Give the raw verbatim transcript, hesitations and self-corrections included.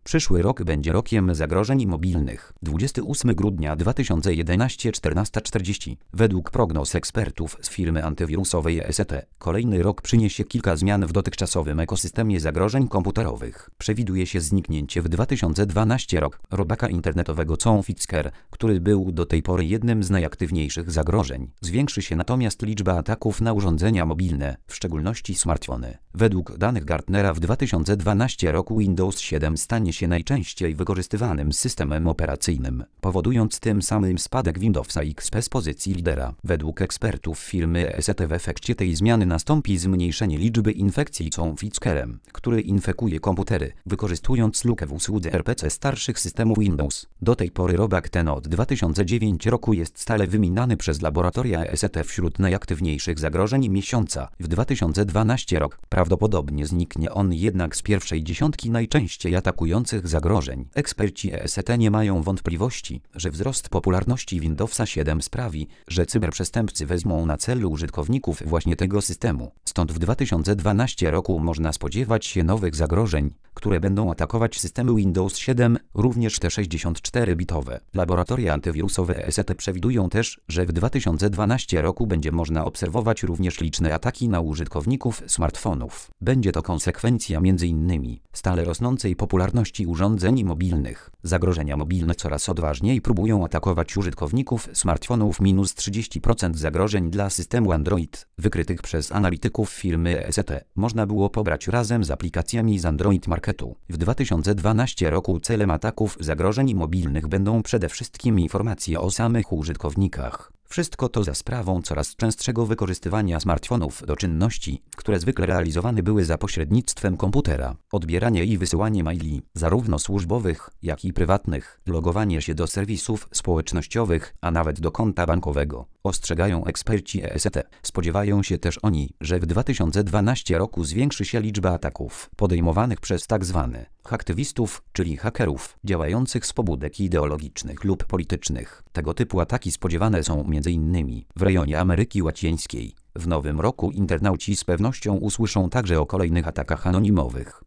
Przyszły rok będzie rokiem zagrożeń mobilnych. dwudziestego ósmego grudnia dwa tysiące jedenastego czternasta czterdzieści. Według prognoz ekspertów z firmy antywirusowej E S T, kolejny rok przyniesie kilka zmian w dotychczasowym ekosystemie zagrożeń komputerowych. Przewiduje się zniknięcie w dwa tysiące dwunastym roku robaka internetowego Conficker, który był do tej pory jednym z najaktywniejszych zagrożeń. Zwiększy się natomiast liczba ataków na urządzenia mobilne, w szczególności smartfony. Według danych Gartnera w dwa tysiące dwunastym roku Windows siedem stanie się najczęściej wykorzystywanym systemem operacyjnym, powodując tym samym spadek Windowsa X P z pozycji lidera. Według ekspertów firmy E S T w efekcie tej zmiany nastąpi zmniejszenie liczby infekcji Confickerem, który infekuje komputery, wykorzystując lukę w usłudze R P C starszych systemów Windows. Do tej pory robak ten od dwa tysiące dziewiątego roku jest stale wymieniany przez laboratoria E S T wśród najaktywniejszych zagrożeń miesiąca. W dwa tysiące dwunastym roku prawdopodobnie zniknie on jednak z pierwszej dziesiątki najczęściej atakujących zagrożeń. Eksperci E S T nie mają wątpliwości, że wzrost popularności Windowsa siedem sprawi, że cyberprzestępcy wezmą na celu użytkowników właśnie tego systemu. Stąd w dwa tysiące dwunastym roku można spodziewać się nowych zagrożeń, które będą atakować systemy Windows siedem, również te sześćdziesiąt cztery bitowe. Laboratoria antywirusowe E S T przewidują też, że w dwa tysiące dwunastym roku będzie można obserwować również liczne ataki na użytkowników smartfonów. Będzie to konsekwencja między innymi stale rosnącej popularności urządzeń mobilnych. Zagrożenia mobilne coraz odważniej próbują atakować użytkowników smartfonów. Minus trzydzieści procent zagrożeń dla systemu Android, wykrytych przez analityków firmy E S T, można było pobrać razem z aplikacjami z Android Marketu. W dwa tysiące dwunastym roku celem ataków zagrożeń mobilnych będą przede wszystkim informacje o samych użytkownikach. Wszystko to za sprawą coraz częstszego wykorzystywania smartfonów do czynności, które zwykle realizowane były za pośrednictwem komputera. Odbieranie i wysyłanie maili, zarówno służbowych, jak i prywatnych, logowanie się do serwisów społecznościowych, a nawet do konta bankowego. Ostrzegają eksperci E S T. Spodziewają się też oni, że w dwa tysiące dwunastym roku zwiększy się liczba ataków podejmowanych przez tzw. haktywistów, czyli hakerów, działających z pobudek ideologicznych lub politycznych. Tego typu ataki spodziewane są między innymi w rejonie Ameryki Łacińskiej. W nowym roku internauci z pewnością usłyszą także o kolejnych atakach anonimowych.